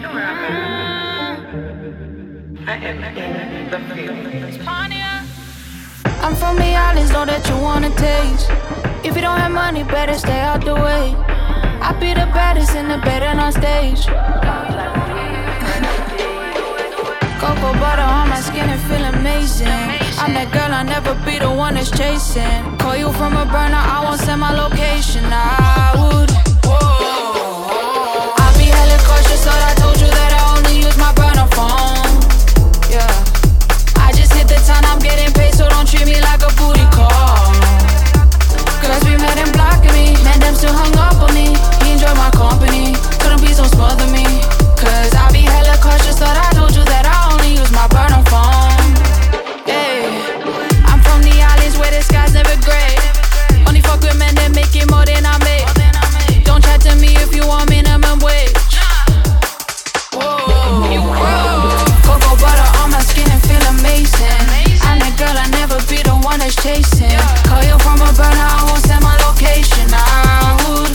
I'm from the islands, know that you wanna taste. If you don't have money, better stay out the way. I be the baddest in the bed and on stage. Cocoa butter on my skin and feel amazing. I'm that girl, I'll never be the one that's chasing. Call you from a burner, I won't send my location. I would. I be hella cautious, so I told you that I only use my burner phone. Yeah. I just hit the town, I'm getting paid, so don't treat me like a booty call. Girls be mad and blocking me, man, them still hung up on me. He enjoyed my company, couldn't be so smother me. Cause I be hella cautious, thought I told you that I only use my burner phone. Yeah. I'm from the islands where the sky's never gray. Only fuck with men that make it more than I make. Don't chat to me if you want minimum wage. Cocoa butter on my skin and feel amazing. I'm that girl, I never be the one that's chasing. Call you from a burner, I won't send my location. I would.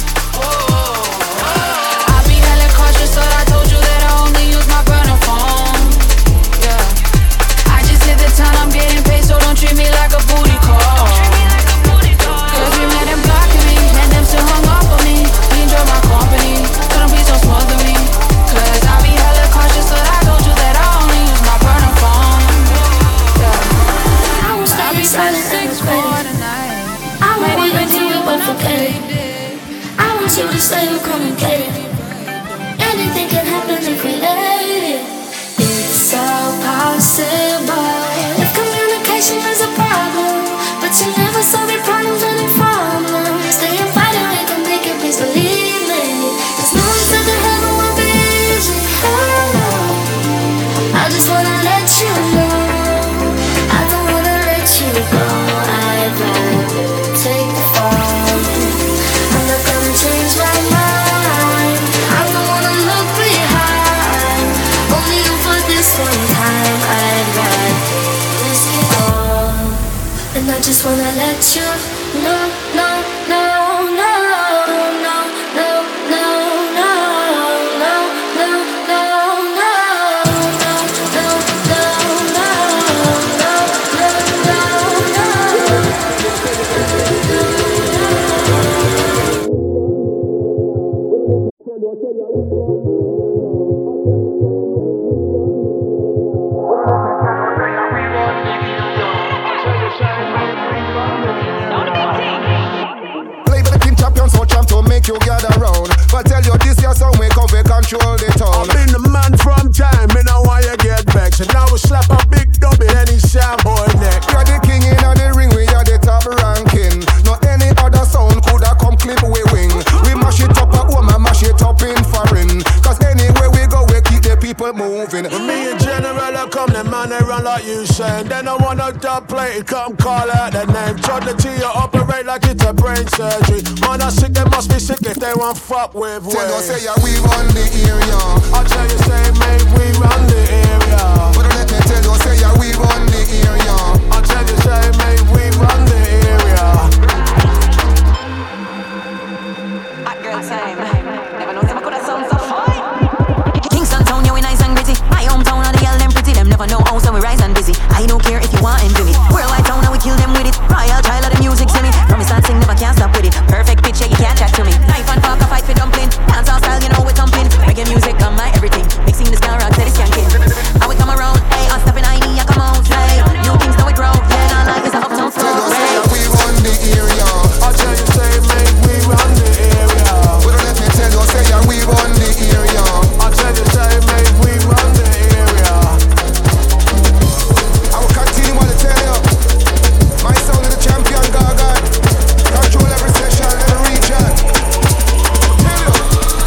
I be hella cautious, thought I told you that I only use my burner phone. Yeah. I just hit the town, I'm getting paid, so don't treat me like a booty call. Girls be mad and blocking me, and them still hung up on me. He enjoyed my company, couldn't be so smother me. Cause I be hella cautious, but I told you that I only use my burner phone. Yeah. I be silent 6 for the night. I won't wait until we both forget it. I want you to stay and communicate it. Anything can happen if we let it. It's all possible if communication is a problem. But you never solve your problems when they're problems. Stay invited, we can make it, please believe me. There's no one said that heaven will be easy. I just wanna let you know I don't wanna let you go. I'd rather take the fall. I'm not gonna change my mind. I don't wanna look behind. Only you for this one time. I'd rather risk it all. And I just wanna let you know, no, no, no, no, no, no, no, no, no, no, no, make you gather round. But tell you this your song, wake up, we control the town. I've been the man from time, me know why you get vexed. And now we slap a big dubby and he sham boy neck. You're the king in the ring, we are the top ranking. No any other sound coulda come clip we wing. We mash it up at home and mash it up in foreign. Cause anywhere we go, we keep the people moving. When me and General I come, the man they run like you saying. Then I want to dub plate, come call out the name. Judge the T, you operate like it's a brain surgery. Man, I sick, they must be sick if they want fuck with ways. Tell you say yeah, we run the area. I tell you say mate, we run the area. But let me tell you say yeah, we run the area. I tell you say mate, we run the area. Hot girl time. Never know never could have sound so fine. Kingston town, yeah we nice and gritty. My hometown, all the girl them pretty. Them never know how, so we rise and busy. I don't care if you want and do it. Worldwide town, now we kill them with it. Royal child of the music, see me. From me start sing, never can't stop with it. Perfect pitch, yeah, you can't chat to me. Knife and fork, a fight for dumpling. Dance all style, you know we thumping. Reggae music on my everything. Mixing the ska rock, say the skanking. I would come around, hey, I'll step in I come out, hey. New things now we grow, yeah, not like it's a uptown flow. Tell you say yeah, we run the area. I tell you say mate, we run the area. But let me tell you say yeah, we run the area. I tell you say mate, we run the area. I will continue to tell you. My sound is the champion, Gaga. Control every session, every region. Tell you.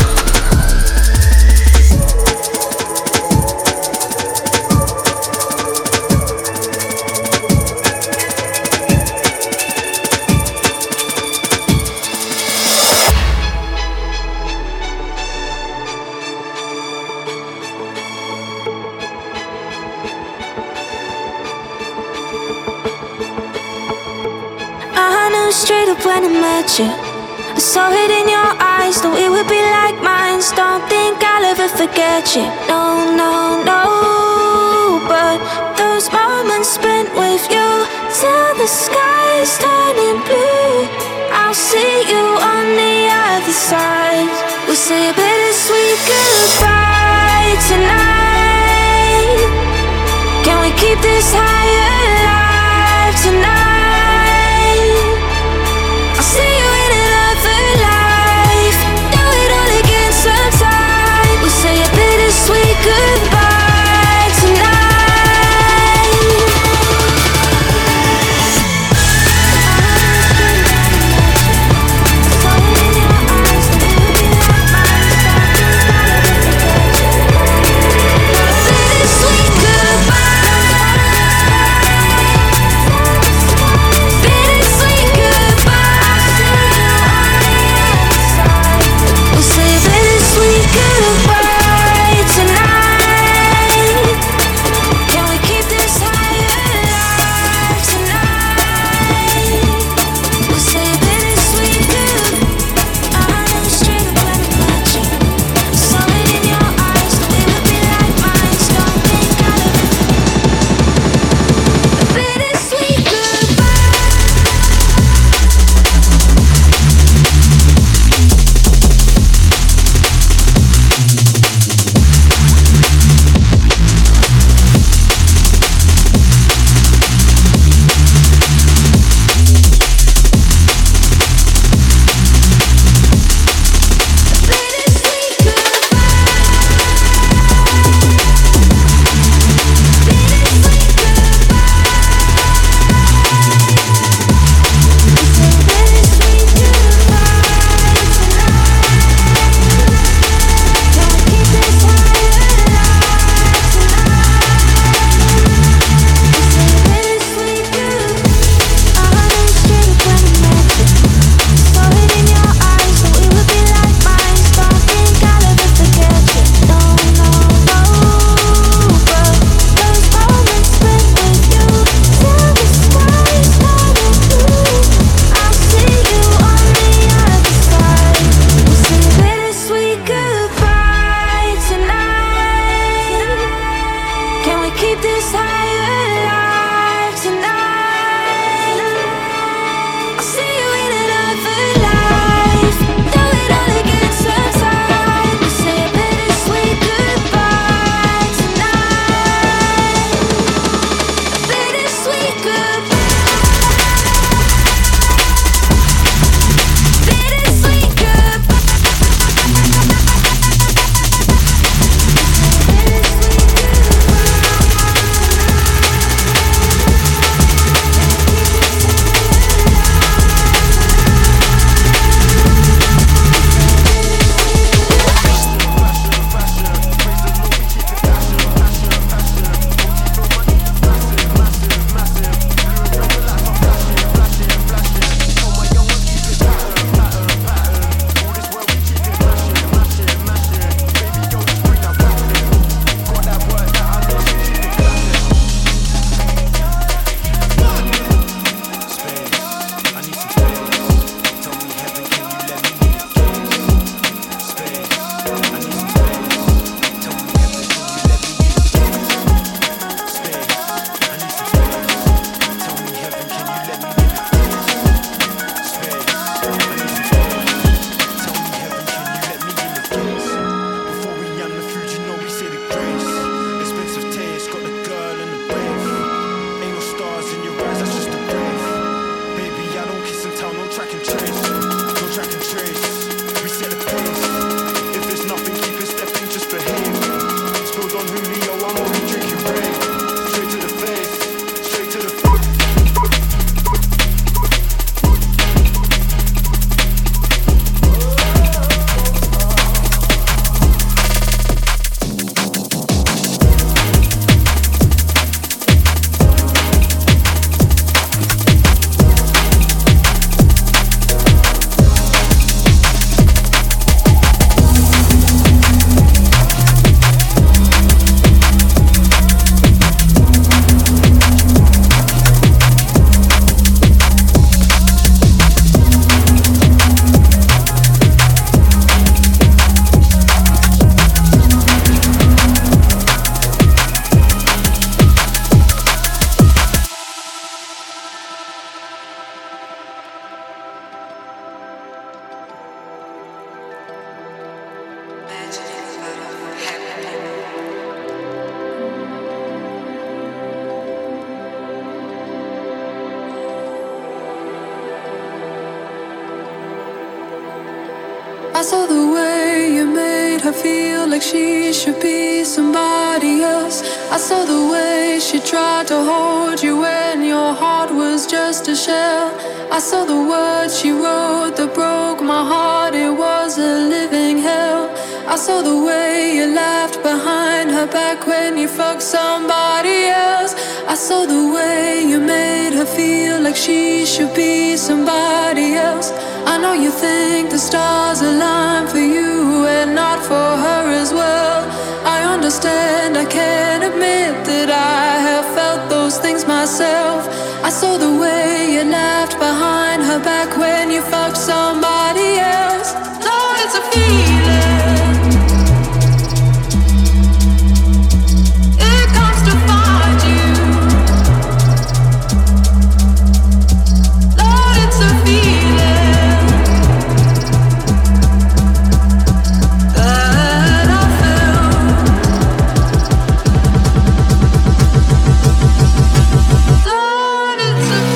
I knew straight up when I met you. I saw it in your eyes, though it would be like mine. Don't think I'll ever never forget you. No, no, no. But those moments spent with you till the sky's turning blue. I'll see you on the other side. We'll say a bittersweet goodbye tonight. Can we keep this high alive tonight? I'll see you in another life. Do it all again sometime. We'll say a bittersweet goodbye tonight. Bittersweet goodbye. saw the way you made her feel like she should be somebody else. I saw the way she tried to hold you when your heart was just a shell. I saw the words she wrote that broke my heart, it was a living hell. I saw the way you laughed behind her back when you fucked somebody else. I saw the way you made her feel like she should be somebody else. I know you think the stars align for you and not for her as well. I understand, I can't admit that I have felt those things myself. I saw the way you laughed behind her back when you fucked somebody else. Lord, it's a feeling. It comes to find you. Lord, it's a feeling that I felt. Lord, it's a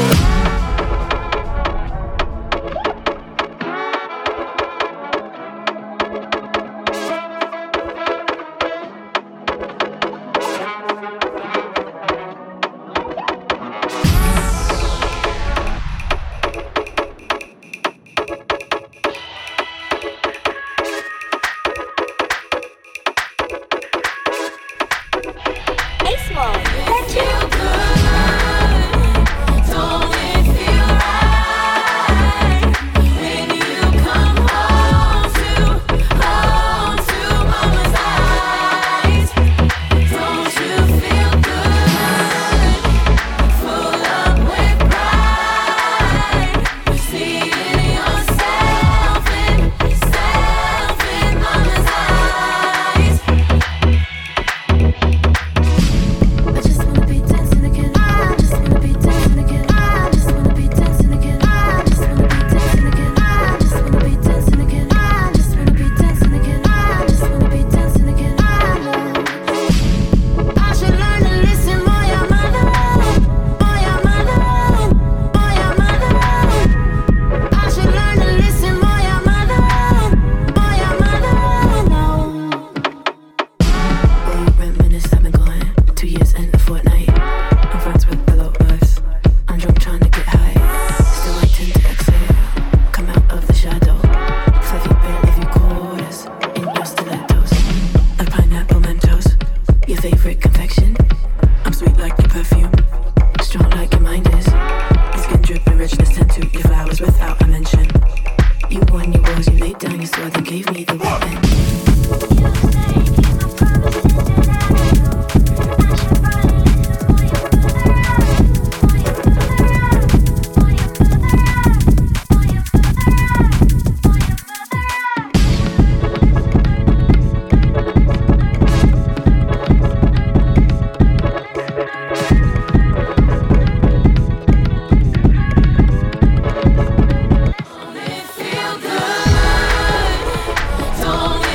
don't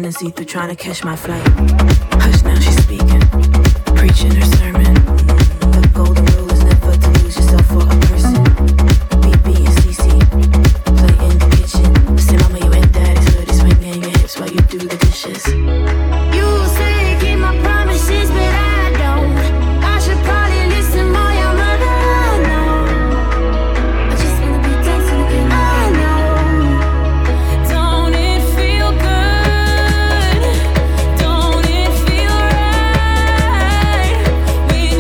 and see through, trying to catch my flight. Hush, now she's speaking, preaching her sermon. The golden rule is never to lose yourself for a person. BB and CC play in the kitchen. Say, mama, you and daddy's hood is swinging your hips while you do the dishes. You say keep my promises, but I don't. I should probably listen more, your mother. I know. I just wanna be dancing again. I know. Don't it feel good? Don't it feel right? With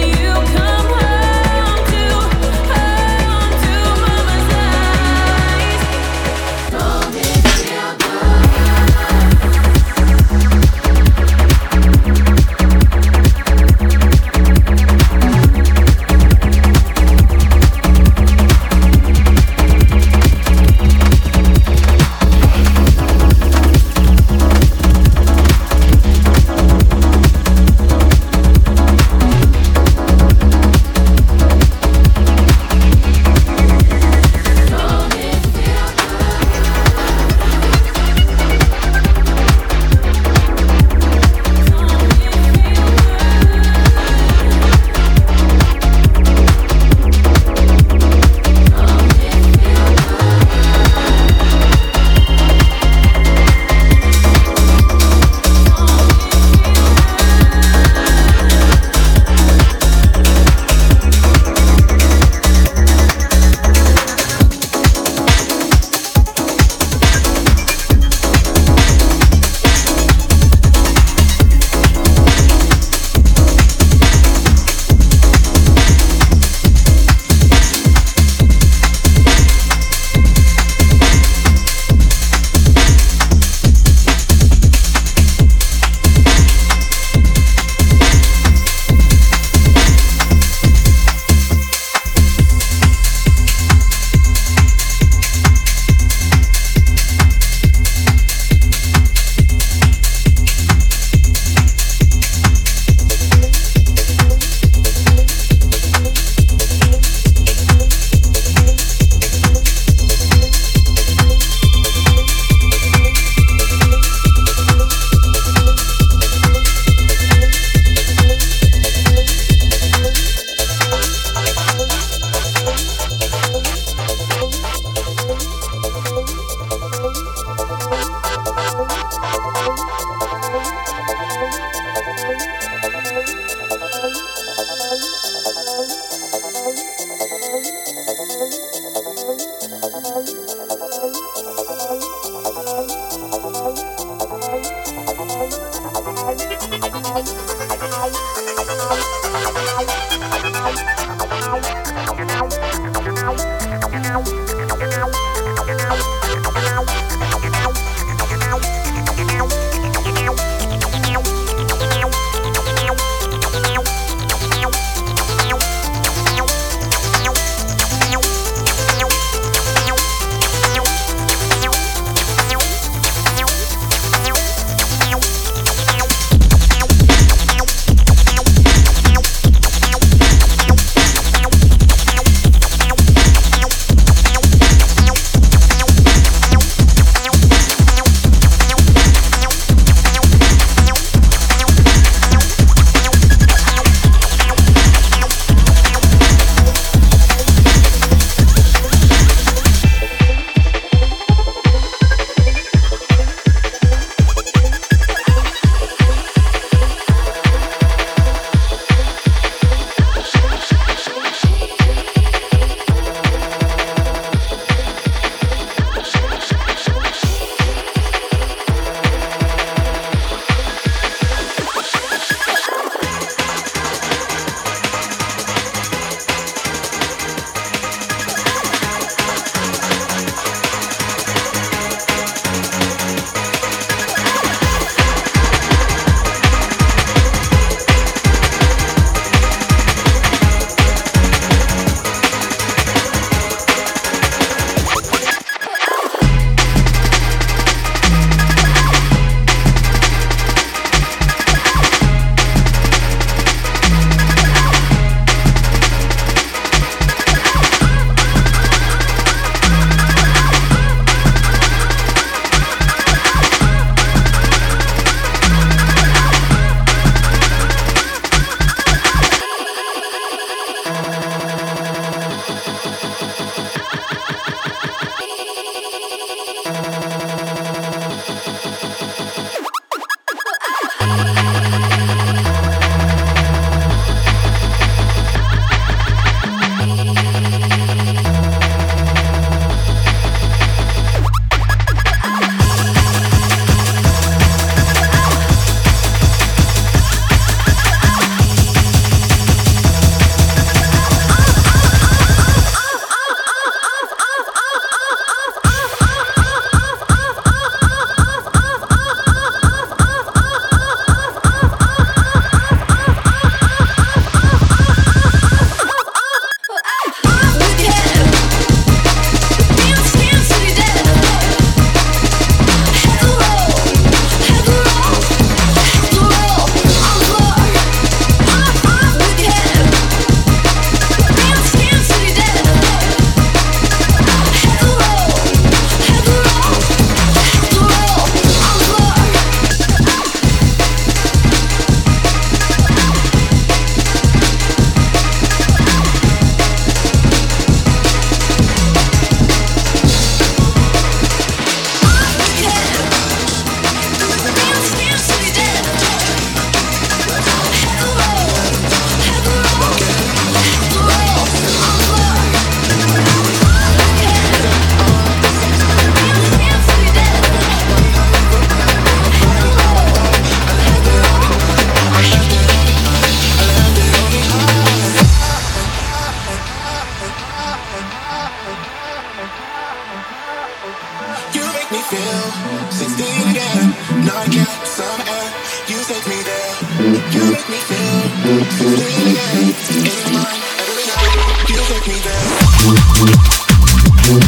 feel 16 again. Now I get some air. You take me there. You make me feel 16 again. In your mind, every night. You take me there. You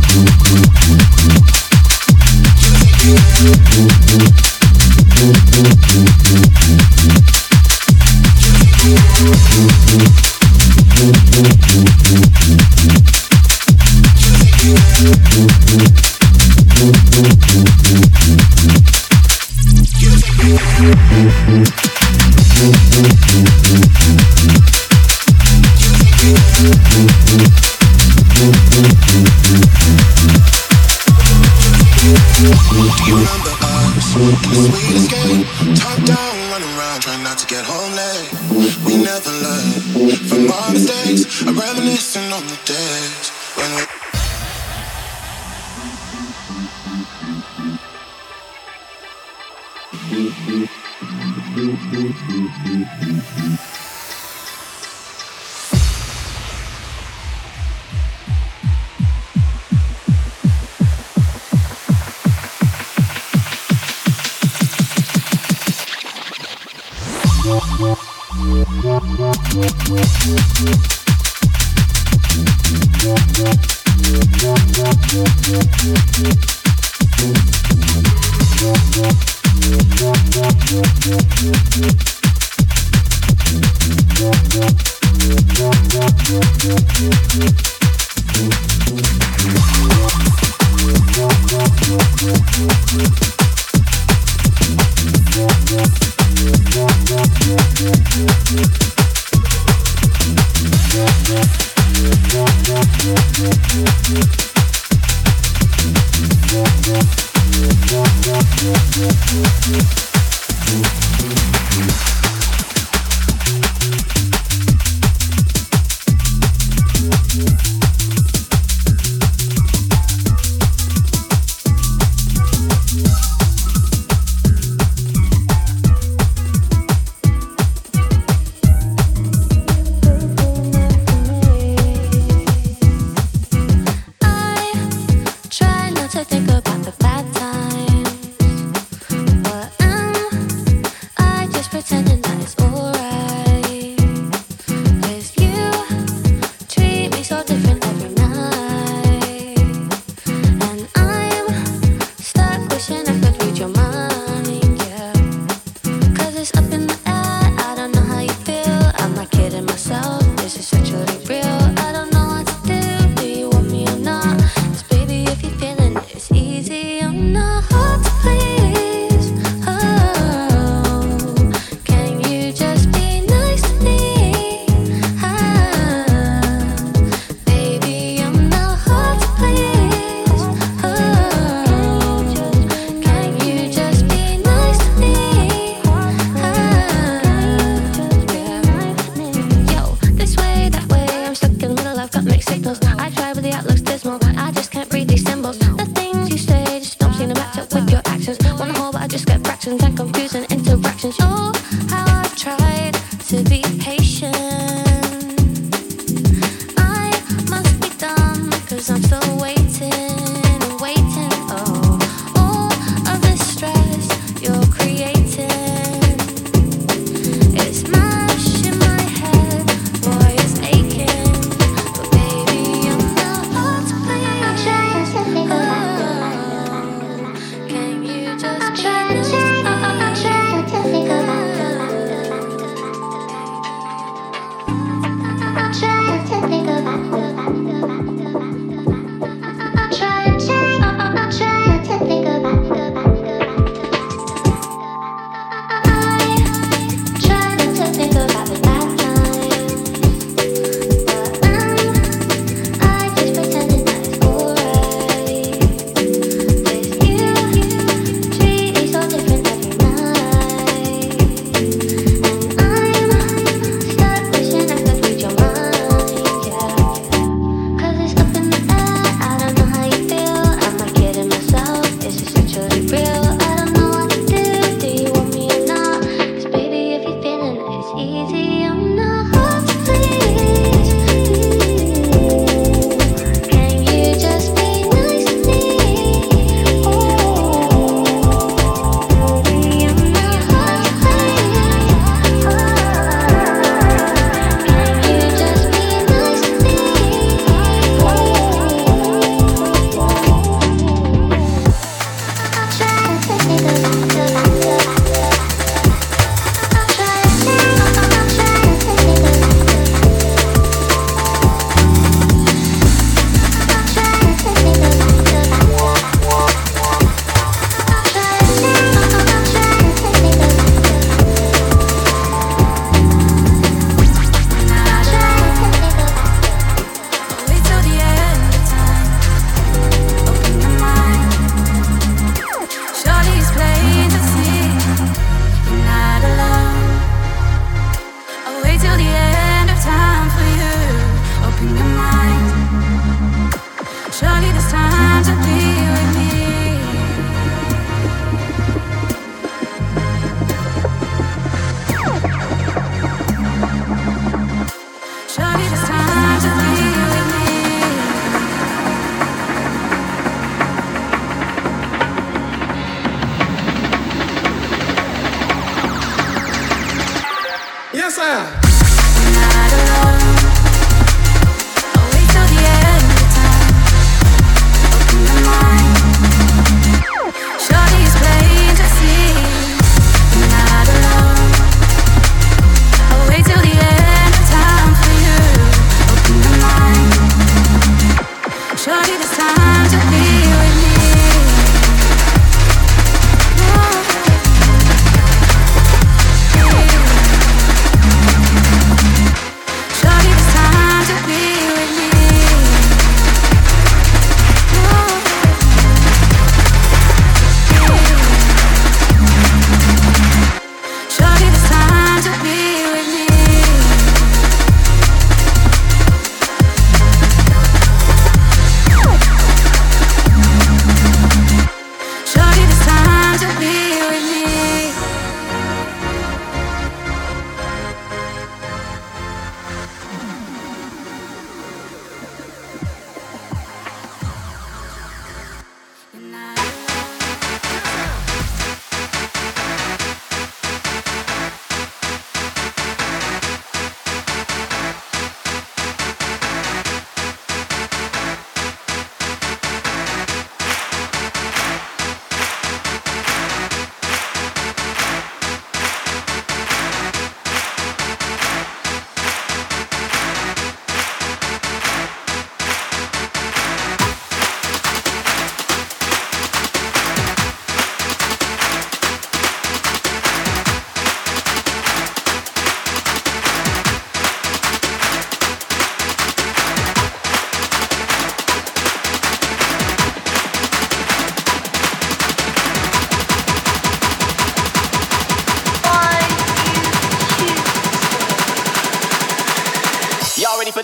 remember us, the sweetest game. Top down, running around, trying not to get home late. We never learn from our mistakes. I'm reminiscing on the days when we. Pretending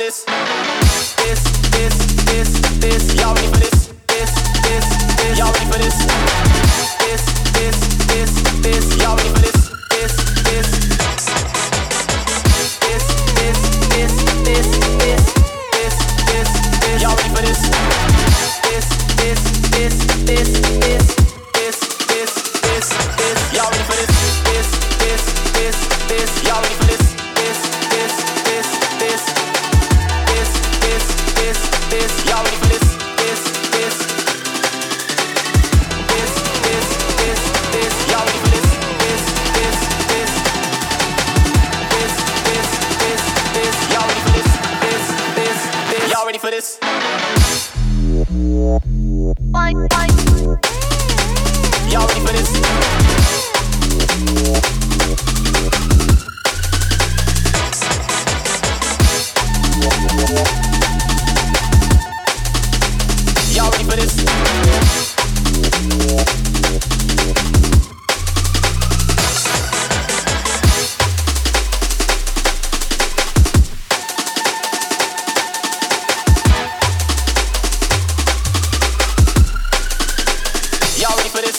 this? This. Y'all ready for this? This. Y'all ready for this? This. Y'all ready for this? This. Y'all ready for this? This. Y'all ready for this? This. Y'all ready for this? This. Y'all ready for this? This. Y'all ready for this? Y'all ready for this? Y'all ready for this? Y'all ready for this? Y'all ready for this? Y'all ready for this?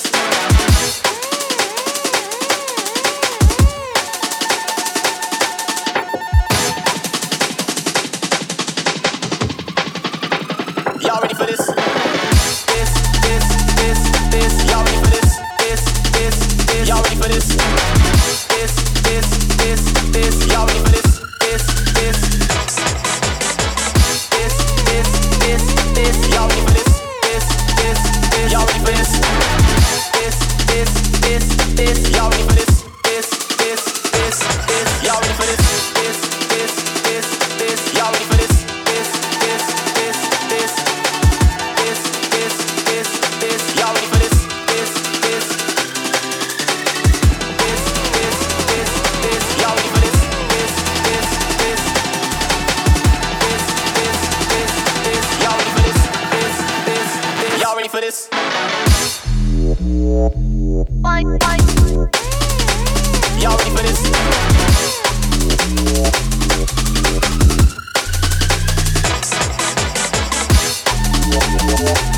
Y'all ready for this? This. Y'all ready for this? This. Y'all ready for this? This. Y'all ready for this? This. Y'all ready for this? This. Y'all ready for this? This. Y'all ready for this? This. Y'all ready for this? This. Y'all ready for this? This. Y'all ready for this? This. Y'all ready for this? Y'all ready for this? Y'all ready for this? Y'all ready for this?